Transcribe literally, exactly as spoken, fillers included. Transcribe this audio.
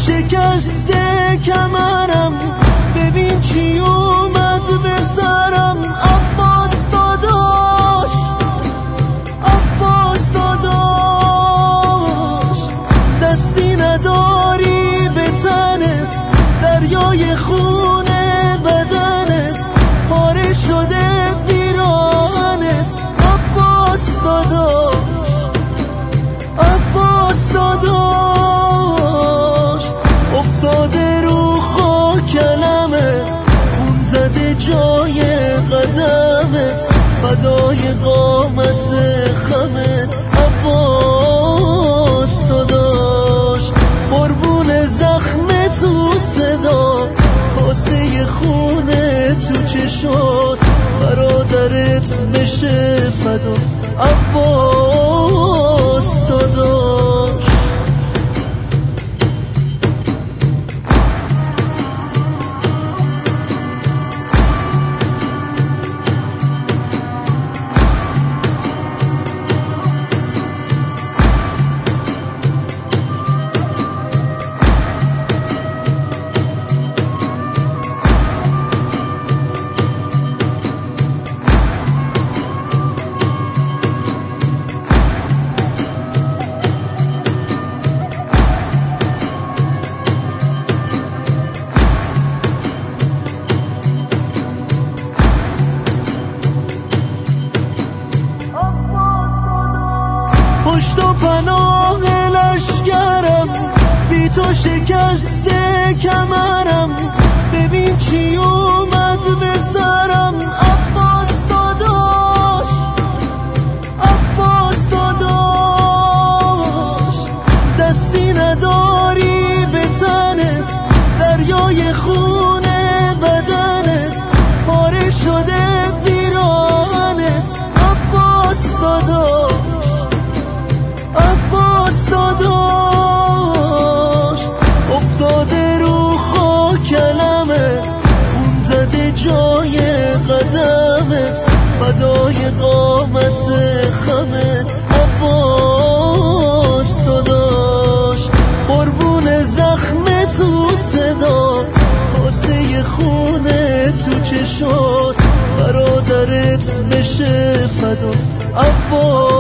شکسته کمرم، ببین چی اومد به سرم. عباس داداش، عباس داداش، دستی نداری به تنت، دریای خونه بدنت، پاره شده ویرانت. عباس داداش، عباس داداش، افتاده رو خاک علمت، خون زده جای قدمت، فدای قامت خمت. عباس داداش، قربون زخم تو صدا، کاسه خونه تو چشات، برادرت بشه فدا. عباس داداش، پشت و پناه لشکرم، بی تو شکسته کمرم، ببین چی اومد به سرم. عباس داداش، عباس داداش، دستی نداری به تنت، دریای خونه بدنت، پاره شده ویرانت. عباس داداش، عباس داداش، افتاده رو خاک علمت، خون زده جای قدمت، فدای قامت خمت. عباس داداش، قربون زخم تو صدا، کاسه خونه تو چشات، برادرت بشه فدا. عباس